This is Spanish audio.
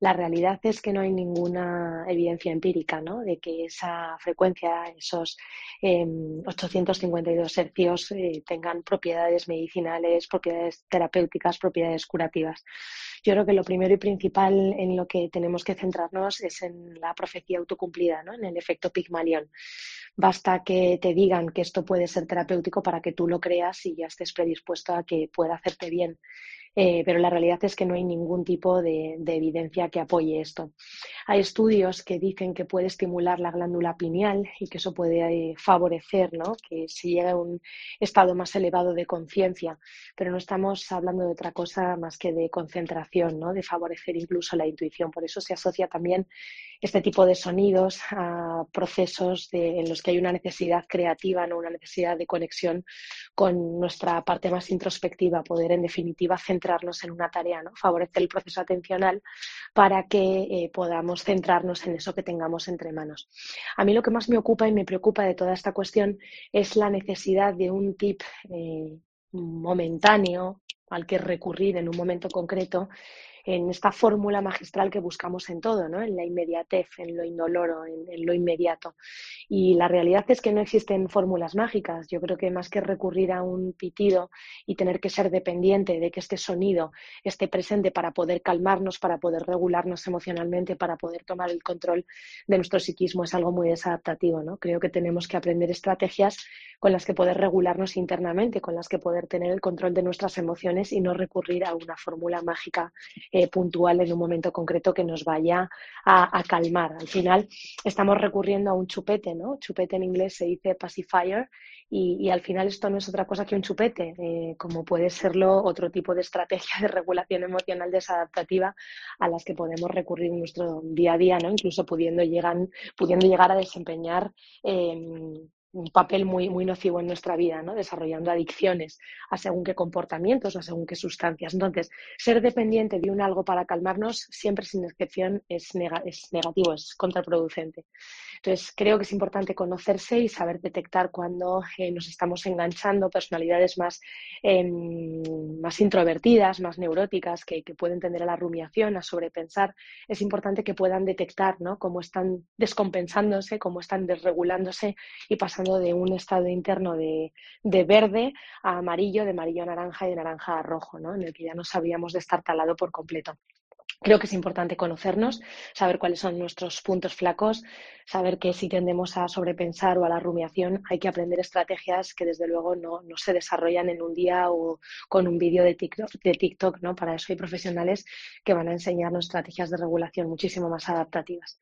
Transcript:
La realidad es que no hay ninguna evidencia empírica, ¿no?, de que esa frecuencia, esos 852 hercios, tengan propiedades medicinales, propiedades terapéuticas, propiedades curativas. Yo creo que lo primero y principal en lo que tenemos que centrarnos es en la profecía autocumplida, ¿no?, en el efecto Pigmalión. Basta que te digan que esto puede ser terapéutico para que tú lo creas y ya estés predispuesto a que pueda hacerte bien. Pero la realidad es que no hay ningún tipo de evidencia que apoye esto. Hay estudios que dicen que puede estimular la glándula pineal y que eso puede favorecer, ¿no?, que se llegue a un estado más elevado de conciencia, pero no estamos hablando de otra cosa más que de concentración, ¿no?, de favorecer incluso la intuición. Por eso se asocia también este tipo de sonidos a procesos en los que hay una necesidad creativa, ¿no?, una necesidad de conexión con nuestra parte más introspectiva, poder en definitiva centrarnos en una tarea, ¿no?, favorecer el proceso atencional para que podamos centrarnos en eso que tengamos entre manos. A mí lo que más me ocupa y me preocupa de toda esta cuestión es la necesidad de un tip momentáneo al que recurrir en un momento concreto, en esta fórmula magistral que buscamos en todo, ¿no?, en la inmediatez, en lo indoloro, en lo inmediato. Y la realidad es que no existen fórmulas mágicas. Yo creo que más que recurrir a un pitido y tener que ser dependiente de que este sonido esté presente para poder calmarnos, para poder regularnos emocionalmente, para poder tomar el control de nuestro psiquismo, es algo muy desadaptativo, ¿no? Creo que tenemos que aprender estrategias con las que poder regularnos internamente, con las que poder tener el control de nuestras emociones y no recurrir a una fórmula mágica puntual en un momento concreto que nos vaya a calmar. Al final estamos recurriendo a un chupete, ¿no? Chupete en inglés se dice pacifier y al final esto no es otra cosa que un chupete, como puede serlo otro tipo de estrategia de regulación emocional desadaptativa a las que podemos recurrir en nuestro día a día, ¿no? Incluso pudiendo llegar a desempeñar un papel muy, muy nocivo en nuestra vida, ¿no?, desarrollando adicciones a según qué comportamientos o a según qué sustancias. Entonces, ser dependiente de un algo para calmarnos siempre sin excepción es negativo, es contraproducente. Entonces, creo que es importante conocerse y saber detectar cuando nos estamos enganchando personalidades más introvertidas, más neuróticas, que pueden tender a la rumiación, a sobrepensar. Es importante que puedan detectar, ¿no?, cómo están descompensándose, cómo están desregulándose y pasando de un estado interno de verde a amarillo, de amarillo a naranja y de naranja a rojo, ¿no?, en el que ya nos habríamos destartalado por completo. Creo que es importante conocernos, saber cuáles son nuestros puntos flacos, saber que si tendemos a sobrepensar o a la rumiación hay que aprender estrategias que desde luego no se desarrollan en un día o con un vídeo de TikTok, ¿no? Para eso hay profesionales que van a enseñarnos estrategias de regulación muchísimo más adaptativas.